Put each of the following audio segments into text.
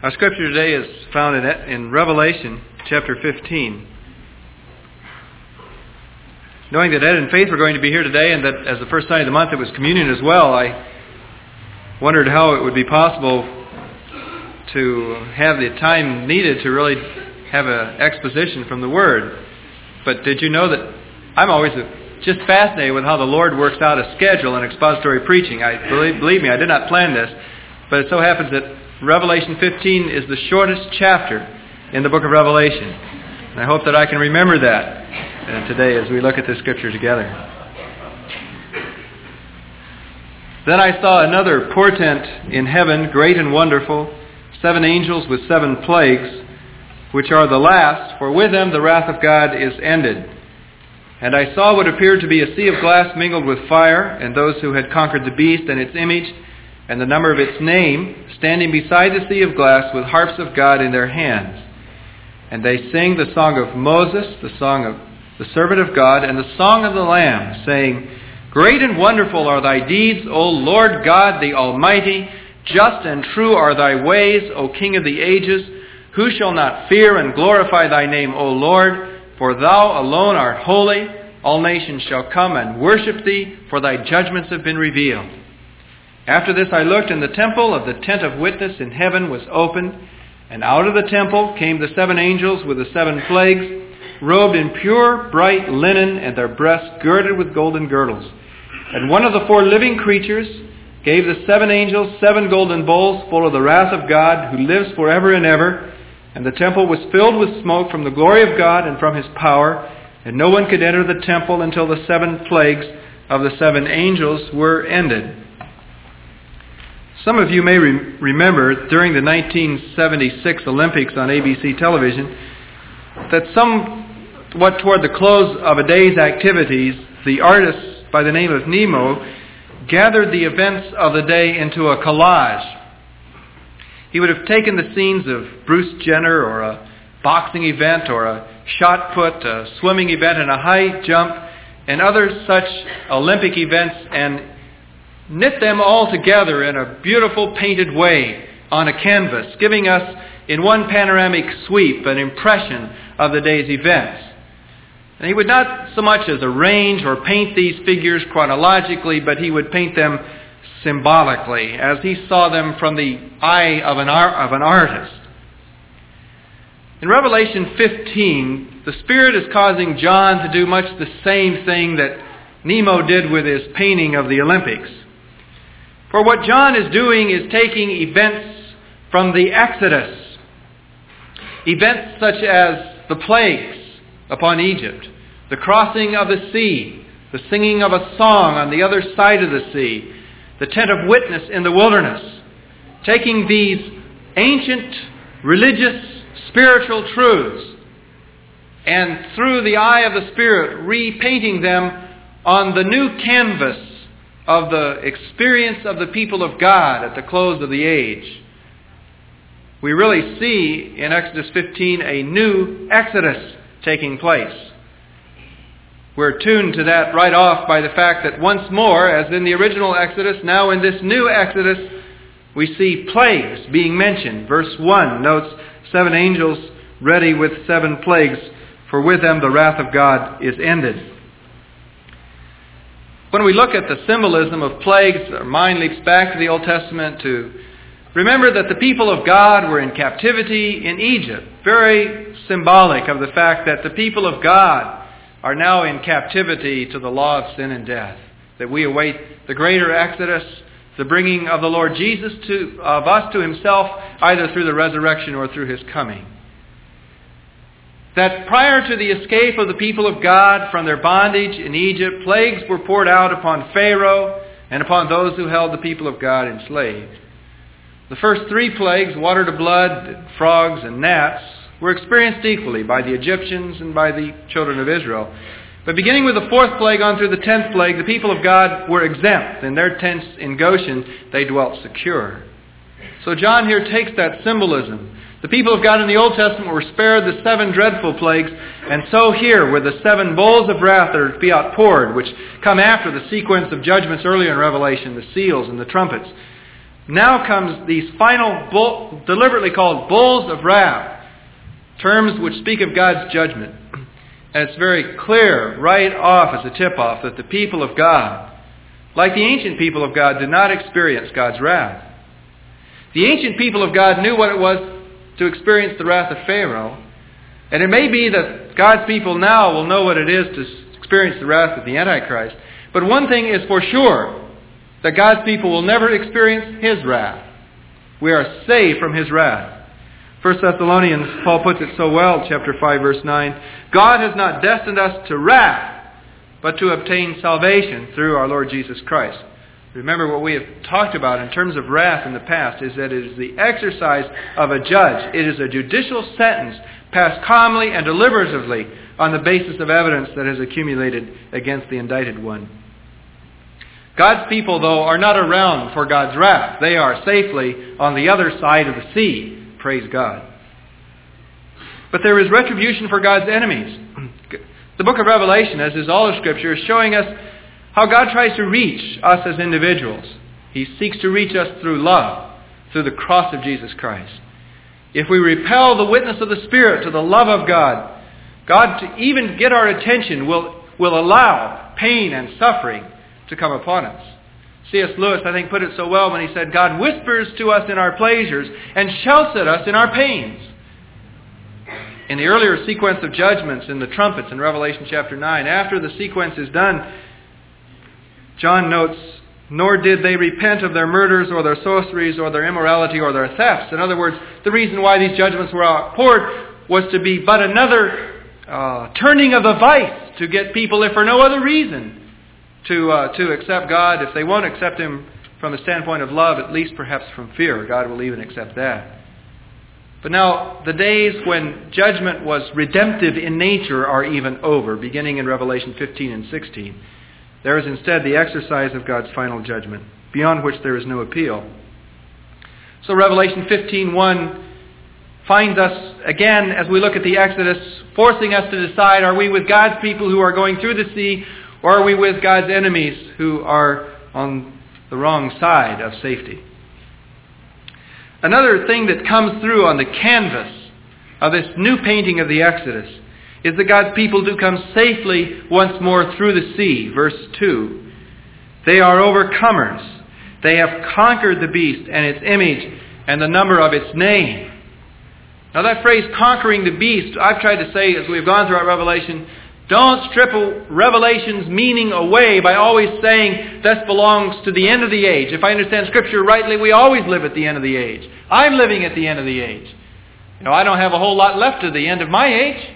Our scripture today is found in Revelation chapter 15. Knowing that Ed and Faith were going to be here today, and that as the first Sunday of the month it was communion as well, I wondered how it would be possible to have the time needed to really have an exposition from the Word. But did you know that I'm always just fascinated with how the Lord works out a schedule in expository preaching. Believe me, I did not plan this, but it so happens that Revelation 15 is the shortest chapter in the book of Revelation. And I hope that I can remember that today as we look at this scripture together. Then I saw another portent in heaven, great and wonderful, 7 angels with 7 plagues, which are the last, for with them the wrath of God is ended. And I saw what appeared to be a sea of glass mingled with fire, and those who had conquered the beast and its image, and the number of its name, standing beside the sea of glass with harps of God in their hands. And they sing the song of Moses, the song of the servant of God, and the song of the Lamb, saying, Great and wonderful are thy deeds, O Lord God the Almighty. Just and true are thy ways, O King of the ages. Who shall not fear and glorify thy name, O Lord? For thou alone art holy. All nations shall come and worship thee, for thy judgments have been revealed. After this I looked, and the temple of the tent of witness in heaven was opened, and out of the temple came the 7 angels with the 7 plagues, robed in pure, bright linen, and their breasts girded with golden girdles. And one of the 4 living creatures gave the 7 angels 7 golden bowls full of the wrath of God, who lives forever and ever. And the temple was filled with smoke from the glory of God and from his power, and no one could enter the temple until the 7 plagues of the 7 angels were ended. Some of you may remember during the 1976 Olympics on ABC television that somewhat toward the close of a day's activities, the artist by the name of Nemo gathered the events of the day into a collage. He would have taken the scenes of Bruce Jenner or a boxing event or a shot put, a swimming event and a high jump and other such Olympic events and knit them all together in a beautiful painted way on a canvas, giving us in one panoramic sweep an impression of the day's events. And he would not so much as arrange or paint these figures chronologically, but he would paint them symbolically as he saw them from the eye of an artist. In Revelation 15, the Spirit is causing John to do much the same thing that Nemo did with his painting of the Olympics. For what John is doing is taking events from the Exodus, events such as the plagues upon Egypt, the crossing of the sea, the singing of a song on the other side of the sea, the tent of witness in the wilderness, taking these ancient religious spiritual truths and through the eye of the Spirit repainting them on the new canvas of the experience of the people of God at the close of the age. We really see in Exodus 15 a new Exodus taking place. We're tuned to that right off by the fact that once more, as in the original Exodus, now in this new Exodus, we see plagues being mentioned. Verse 1 notes 7 angels ready with 7 plagues, for with them the wrath of God is ended. When we look at the symbolism of plagues, our mind leaps back to the Old Testament to remember that the people of God were in captivity in Egypt. Very symbolic of the fact that the people of God are now in captivity to the law of sin and death. That we await the greater Exodus, the bringing of the Lord Jesus of us to himself, either through the resurrection or through his coming. That prior to the escape of the people of God from their bondage in Egypt, plagues were poured out upon Pharaoh and upon those who held the people of God enslaved. The first 3 plagues, water to blood, frogs, and gnats, were experienced equally by the Egyptians and by the children of Israel. But beginning with the 4th plague on through the 10th plague, the people of God were exempt. In their tents in Goshen, they dwelt secure. So John here takes that symbolism. The people of God in the Old Testament were spared the 7 dreadful plagues, and so here were the 7 bowls of wrath that are to be outpoured, which come after the sequence of judgments earlier in Revelation, the seals and the trumpets. Now comes these final, deliberately called bowls of wrath, terms which speak of God's judgment. And it's very clear right off as a tip-off that the people of God, like the ancient people of God, did not experience God's wrath. The ancient people of God knew what it was to experience the wrath of Pharaoh. And it may be that God's people now will know what it is to experience the wrath of the Antichrist. But one thing is for sure, that God's people will never experience His wrath. We are saved from His wrath. 1 Thessalonians, Paul puts it so well, chapter 5, verse 9. God has not destined us to wrath, but to obtain salvation through our Lord Jesus Christ. Remember what we have talked about in terms of wrath in the past is that it is the exercise of a judge. It is a judicial sentence passed calmly and deliberatively on the basis of evidence that has accumulated against the indicted one. God's people, though, are not around for God's wrath. They are safely on the other side of the sea. Praise God. But there is retribution for God's enemies. The book of Revelation, as is all of Scripture, is showing us how God tries to reach us as individuals. He seeks to reach us through love, through the cross of Jesus Christ. If we repel the witness of the Spirit to the love of God, God, to even get our attention, will allow pain and suffering to come upon us. C.S. Lewis, I think, put it so well when he said, God whispers to us in our pleasures and shouts at us in our pains. In the earlier sequence of judgments in the trumpets in Revelation chapter 9, after the sequence is done, John notes, nor did they repent of their murders or their sorceries or their immorality or their thefts. In other words, the reason why these judgments were outpoured was to be but another turning of the vice to get people, if for no other reason, to accept God. If they won't accept Him from the standpoint of love, at least perhaps from fear. God will even accept that. But now, the days when judgment was redemptive in nature are even over, beginning in Revelation 15 and 16. There is instead the exercise of God's final judgment, beyond which there is no appeal. So Revelation 15:1 finds us, again, as we look at the Exodus, forcing us to decide, are we with God's people who are going through the sea, or are we with God's enemies who are on the wrong side of safety? Another thing that comes through on the canvas of this new painting of the Exodus is that God's people do come safely once more through the sea. Verse 2. They are overcomers. They have conquered the beast and its image and the number of its name. Now that phrase, conquering the beast, I've tried to say as we've gone throughout Revelation, don't strip Revelation's meaning away by always saying this belongs to the end of the age. If I understand Scripture rightly, we always live at the end of the age. I'm living at the end of the age. I don't have a whole lot left to the end of my age.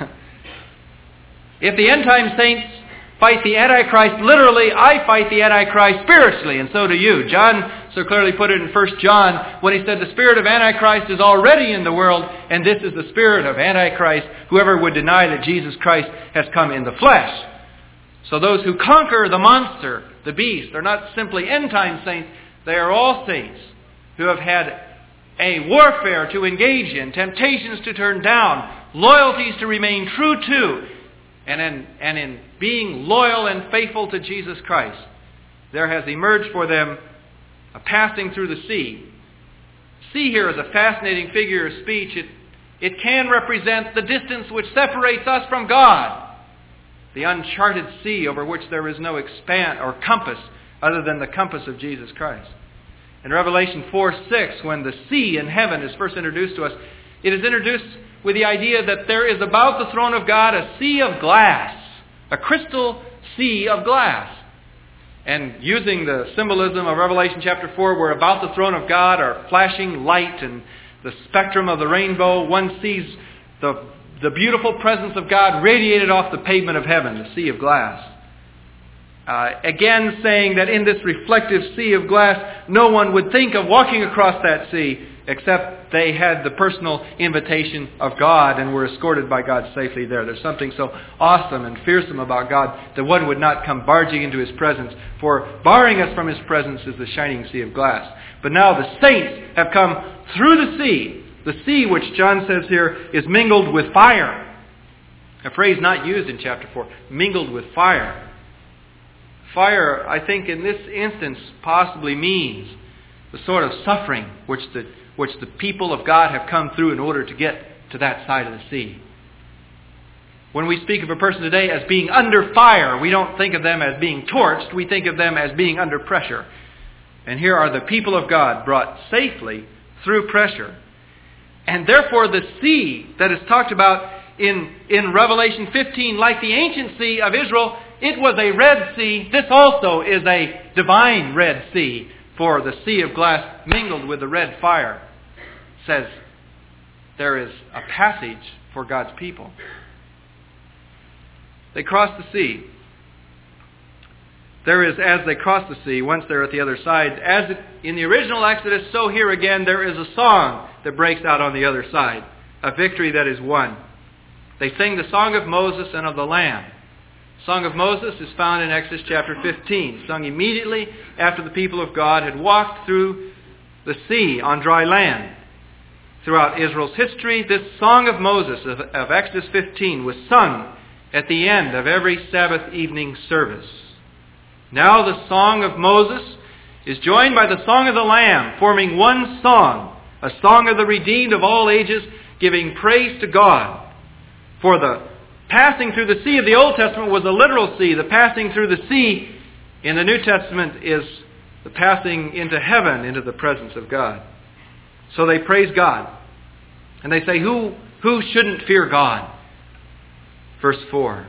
If the end-time saints fight the Antichrist literally, I fight the Antichrist spiritually, and so do you. John so clearly put it in 1 John when he said the spirit of Antichrist is already in the world, and this is the spirit of Antichrist, whoever would deny that Jesus Christ has come in the flesh. So those who conquer the monster, the beast, are not simply end-time saints, they are all saints who have had a warfare to engage in, temptations to turn down, loyalties to remain true to, and in being loyal and faithful to Jesus Christ, there has emerged for them a passing through the sea. Sea here is a fascinating figure of speech. It can represent the distance which separates us from God, the uncharted sea over which there is no expanse or compass other than the compass of Jesus Christ. In Revelation 4:6, when the sea in heaven is first introduced to us, it is introduced with the idea that there is about the throne of God a sea of glass, a crystal sea of glass. And using the symbolism of Revelation chapter 4, where about the throne of God are flashing light and the spectrum of the rainbow, one sees the beautiful presence of God radiated off the pavement of heaven, the sea of glass. Again saying that in this reflective sea of glass, no one would think of walking across that sea except they had the personal invitation of God and were escorted by God safely there. There's something so awesome and fearsome about God that one would not come barging into His presence, for barring us from His presence is the shining sea of glass. But now the saints have come through the sea which John says here is mingled with fire. A phrase not used in chapter 4, mingled with fire. Fire, I think in this instance, possibly means the sort of suffering which the people of God have come through in order to get to that side of the sea. When we speak of a person today as being under fire, we don't think of them as being torched. We think of them as being under pressure. And here are the people of God brought safely through pressure. And therefore the sea that is talked about in Revelation 15, like the ancient sea of Israel, it was a Red Sea. This also is a divine Red Sea, for the sea of glass mingled with the red fire. It says there is a passage for God's people. They cross the sea. There is, as they cross the sea, once they're at the other side, as in the original Exodus, so here again there is a song that breaks out on the other side, a victory that is won. They sing the song of Moses and of the Lamb. The song of Moses is found in Exodus chapter 15, sung immediately after the people of God had walked through the sea on dry land. Throughout Israel's history, this song of Moses of Exodus 15 was sung at the end of every Sabbath evening service. Now the song of Moses is joined by the song of the Lamb, forming one song, a song of the redeemed of all ages, giving praise to God. For the passing through the sea of the Old Testament was a literal sea. The passing through the sea in the New Testament is the passing into heaven, into the presence of God. So they praise God. And they say, who shouldn't fear God? Verse 4.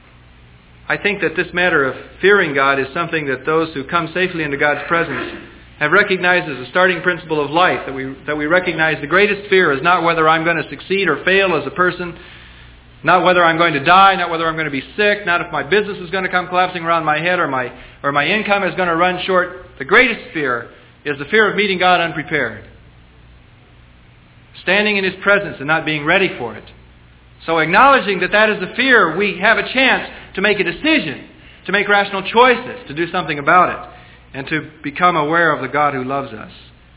I think that this matter of fearing God is something that those who come safely into God's presence have recognized as a starting principle of life, that we recognize the greatest fear is not whether I'm going to succeed or fail as a person, not whether I'm going to die, not whether I'm going to be sick, not if my business is going to come collapsing around my head or my income is going to run short. The greatest fear is the fear of meeting God unprepared. Standing in His presence and not being ready for it. So acknowledging that is a fear, we have a chance to make a decision, to make rational choices, to do something about it, and to become aware of the God who loves us.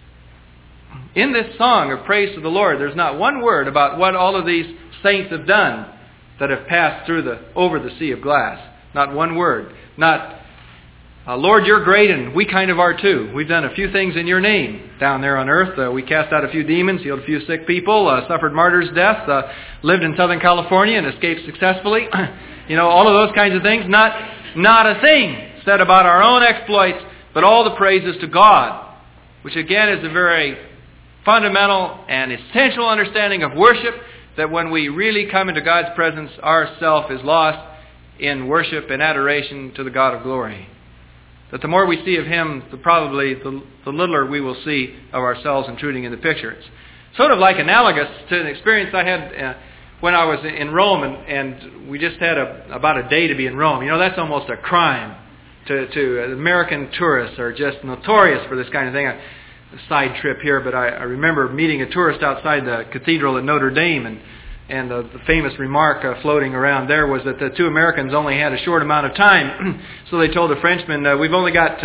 In this song of praise to the Lord, there's not one word about what all of these saints have done that have passed over the sea of glass. Not one word. Not, Lord, you're great and we kind of are too. We've done a few things in your name down there on earth. We cast out a few demons, healed a few sick people, suffered martyr's death, lived in Southern California and escaped successfully. All of those kinds of things. Not a thing said about our own exploits, but all the praises to God, which again is a very fundamental and essential understanding of worship, that when we really come into God's presence, our self is lost in worship and adoration to the God of glory. That the more we see of Him, the littler we will see of ourselves intruding in the picture. It's sort of like analogous to an experience I had when I was in Rome, and we just had about a day to be in Rome. That's almost a crime. To American tourists are just notorious for this kind of thing. A side trip here, but I remember meeting a tourist outside the cathedral at Notre Dame, and the famous remark floating around there was that the two Americans only had a short amount of time. So they told the Frenchman, we've only got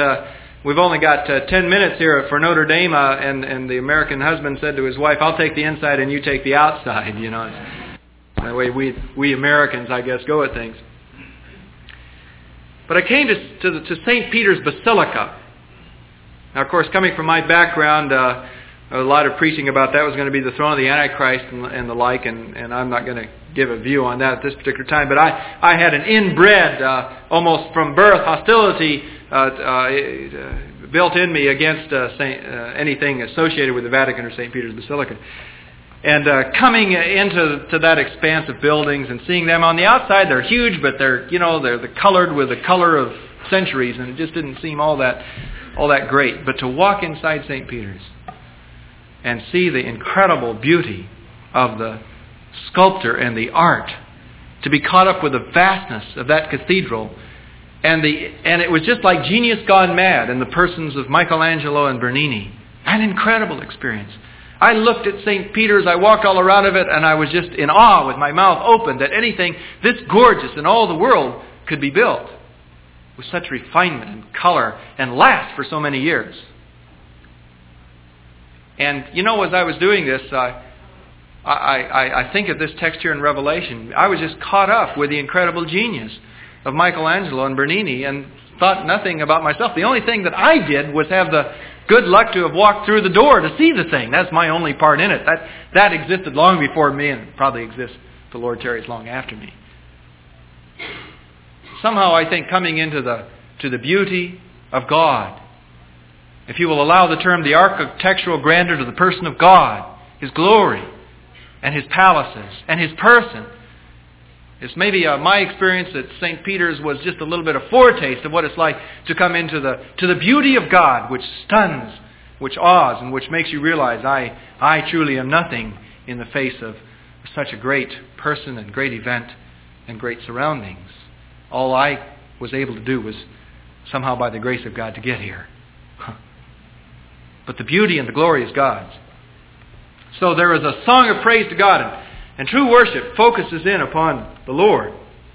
10 minutes here for Notre Dame, and the American husband said to his wife, I'll take the inside and you take the outside. That way we Americans, I guess, go at things. But I came to St. Peter's Basilica. Now, of course, coming from my background, a lot of preaching about that was going to be the throne of the Antichrist and the like, and I'm not going to give a view on that at this particular time. But I had an inbred, almost from birth, hostility built in me against anything associated with the Vatican or St. Peter's Basilica. And coming into that expanse of buildings and seeing them on the outside, they're huge, but they're colored with the color of centuries, and it just didn't seem all that great. But to walk inside St. Peter's and see the incredible beauty of the sculpture and the art, to be caught up with the vastness of that cathedral, and it was just like genius gone mad in the persons of Michelangelo and Bernini. An incredible experience. I looked at St. Peter's, I walked all around of it, and I was just in awe with my mouth open that anything this gorgeous in all the world could be built with such refinement and color and last for so many years. And as I was doing this, I think of this text here in Revelation. I was just caught up with the incredible genius of Michelangelo and Bernini and thought nothing about myself. The only thing that I did was have good luck to have walked through the door to see the thing. That's my only part in it. That existed long before me and probably exists if the Lord tarries long after me. Somehow I think coming into the beauty of God, if you will allow the term, the architectural grandeur to the person of God, His glory and His palaces and His person. It's maybe my experience that St. Peter's was just a little bit of foretaste of what it's like to come into the beauty of God, which stuns, which awes, and which makes you realize I truly am nothing in the face of such a great person and great event and great surroundings. All I was able to do was somehow by the grace of God to get here. But the beauty and the glory is God's. So there is a song of praise to God, and true worship focuses in upon the Lord.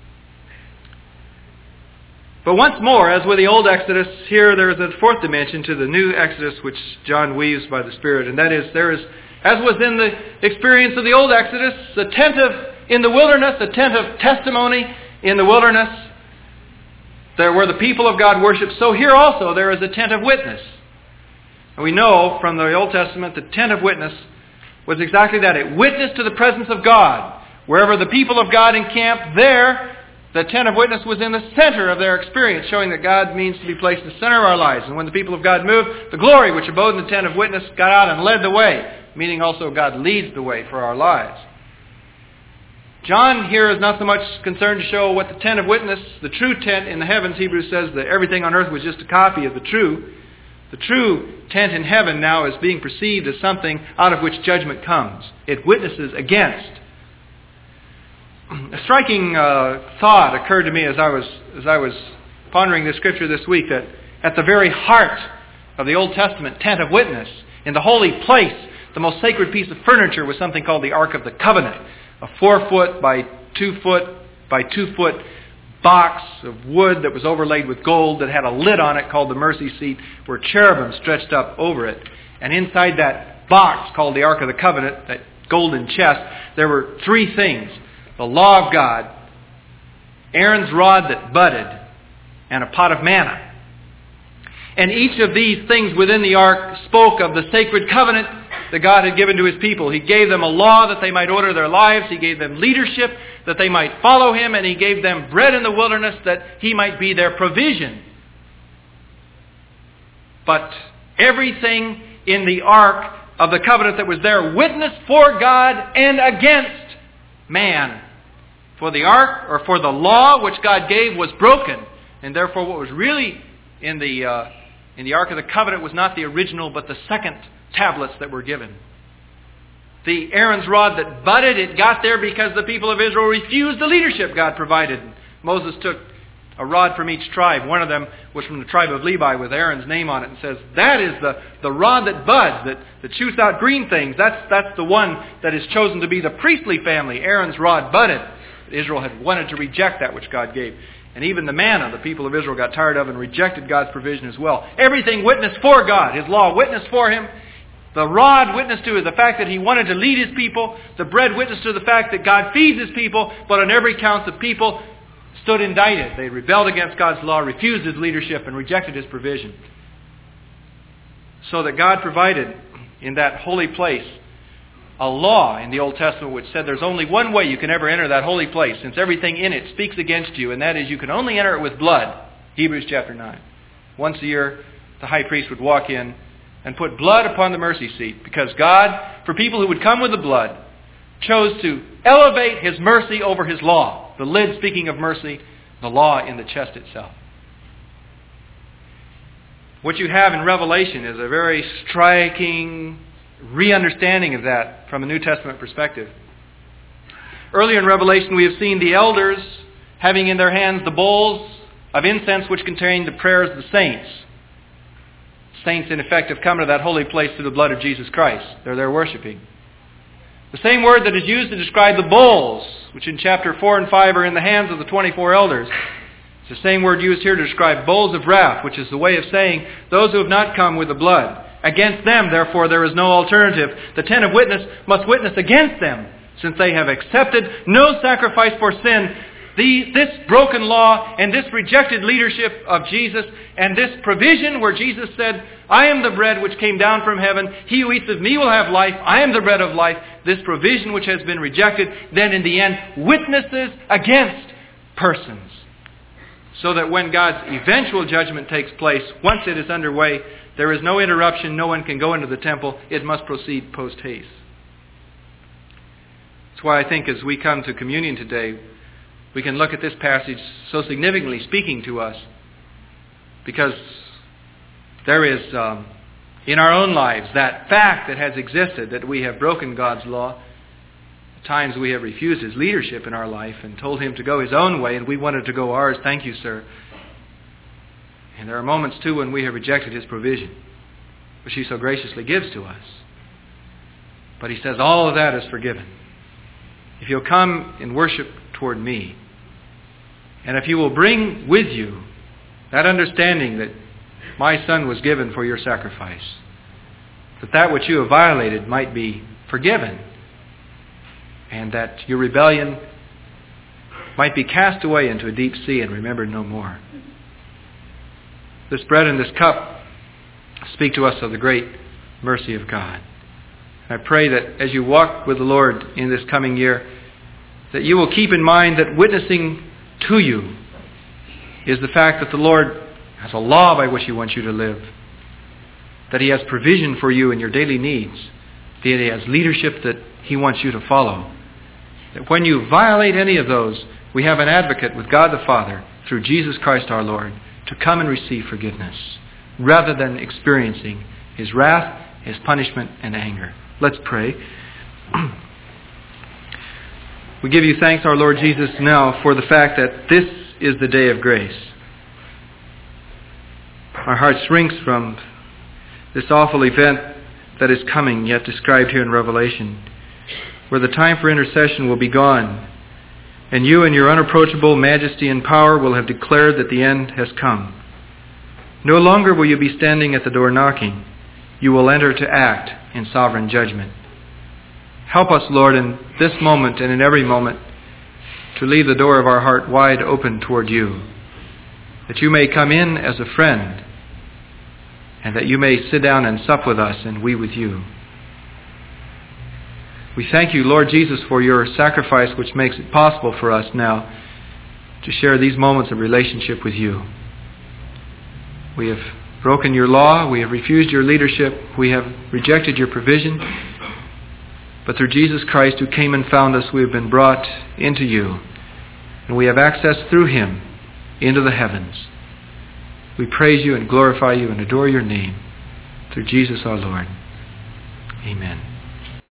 But once more, as with the old Exodus, here there is a fourth dimension to the new Exodus which John weaves by the Spirit. And that is, there is, as was in the experience of the old Exodus, a tent in the wilderness, a tent of testimony in the wilderness, there where the people of God worship. So here also there is a tent of witness. And we know from the Old Testament the tent of witness was exactly that. It witnessed to the presence of God. Wherever the people of God encamped, there the tent of witness was in the center of their experience, showing that God means to be placed in the center of our lives. And when the people of God moved, the glory which abode in the tent of witness got out and led the way, meaning also God leads the way for our lives. John here is not so much concerned to show what the tent of witness, the true tent in the heavens. Hebrews says that everything on earth was just a copy of the true. The true tent in heaven now is being perceived as something out of which judgment comes. It witnesses against. A striking thought occurred to me as I was pondering this scripture this week, that at the very heart of the Old Testament tent of witness, in the holy place, the most sacred piece of furniture was something called the Ark of the Covenant, a 4-foot by 2-foot by 2-foot box of wood that was overlaid with gold that had a lid on it called the mercy seat, where cherubim stretched up over it. And inside that box called the Ark of the Covenant, that golden chest, there were 3 things: the law of God, Aaron's rod that budded, and a pot of manna. And each of these things within the ark spoke of the sacred covenant that God had given to His people. He gave them a law that they might order their lives. He gave them leadership that they might follow Him. And He gave them bread in the wilderness that He might be their provision. But everything in the ark of the covenant that was there witnessed for God and against man. For the ark, or for the law which God gave, was broken. And therefore what was really in the Ark of the Covenant was not the original, but the second tablets that were given. The Aaron's rod that budded, it got there because the people of Israel refused the leadership God provided. Moses took a rod from each tribe. One of them was from the tribe of Levi with Aaron's name on it, and says, that is the rod that buds, that shoots out green things. That's the one that is chosen to be the priestly family. Aaron's rod budded. Israel had wanted to reject that which God gave. And even the manna, the people of Israel got tired of and rejected God's provision as well. Everything witnessed for God. His law witnessed for Him. The rod witnessed to the fact that He wanted to lead His people. The bread witnessed to the fact that God feeds His people. But on every count, the people stood indicted. They rebelled against God's law, refused His leadership, and rejected His provision. So that God provided in that holy place a law in the Old Testament which said there's only one way you can ever enter that holy place, since everything in it speaks against you, and that is you can only enter it with blood. Hebrews chapter 9. Once a year, the high priest would walk in and put blood upon the mercy seat, because God, for people who would come with the blood, chose to elevate His mercy over His law. The lid speaking of mercy, the law in the chest itself. What you have in Revelation is a very striking re-understanding of that from a New Testament perspective. Earlier in Revelation we have seen the elders having in their hands the bowls of incense which contain the prayers of the saints. Saints in effect have come to that holy place through the blood of Jesus Christ. They're there worshiping. The same word that is used to describe the bowls, which in chapter 4 and 5 are in the hands of the 24 elders, it's the same word used here to describe bowls of wrath, which is the way of saying those who have not come with the blood. Against them, therefore, there is no alternative. The tent of witness must witness against them, since they have accepted no sacrifice for sin this broken law and this rejected leadership of Jesus and this provision where Jesus said, I am the bread which came down from heaven. He who eats of me will have life. I am the bread of life. This provision which has been rejected, then in the end witnesses against persons. So that when God's eventual judgment takes place, once it is underway, there is no interruption. No one can go into the temple. It must proceed post haste. That's why I think as we come to communion today, we can look at this passage so significantly speaking to us, because there is in our own lives that fact that has existed, that we have broken God's law. At times we have refused His leadership in our life and told Him to go His own way, and we wanted to go ours. Thank you, sir. And there are moments too when we have rejected His provision, which He so graciously gives to us. But He says all of that is forgiven. If you'll come in worship toward me, and if you will bring with you that understanding that my Son was given for your sacrifice, that which you have violated might be forgiven, and that your rebellion might be cast away into a deep sea and remembered no more. This bread and this cup speak to us of the great mercy of God. I pray that as you walk with the Lord in this coming year, that you will keep in mind that witnessing to you is the fact that the Lord has a law by which He wants you to live, that He has provision for you in your daily needs, that He has leadership that He wants you to follow. That when you violate any of those, we have an advocate with God the Father through Jesus Christ our Lord to come and receive forgiveness, rather than experiencing His wrath, His punishment, and anger. Let's pray. We give you thanks, our Lord Jesus, now for the fact that this is the day of grace. Our heart shrinks from this awful event that is coming, yet described here in Revelation, where the time for intercession will be gone, and you in your unapproachable majesty and power will have declared that the end has come. No longer will you be standing at the door knocking. You will enter to act in sovereign judgment. Help us, Lord, in this moment and in every moment to leave the door of our heart wide open toward you, that you may come in as a friend, and that you may sit down and sup with us and we with you. We thank you, Lord Jesus, for your sacrifice which makes it possible for us now to share these moments of relationship with you. We have broken your law, we have refused your leadership, we have rejected your provision, but through Jesus Christ who came and found us, we have been brought into you, and we have access through Him into the heavens. We praise you and glorify you and adore your name through Jesus our Lord. Amen.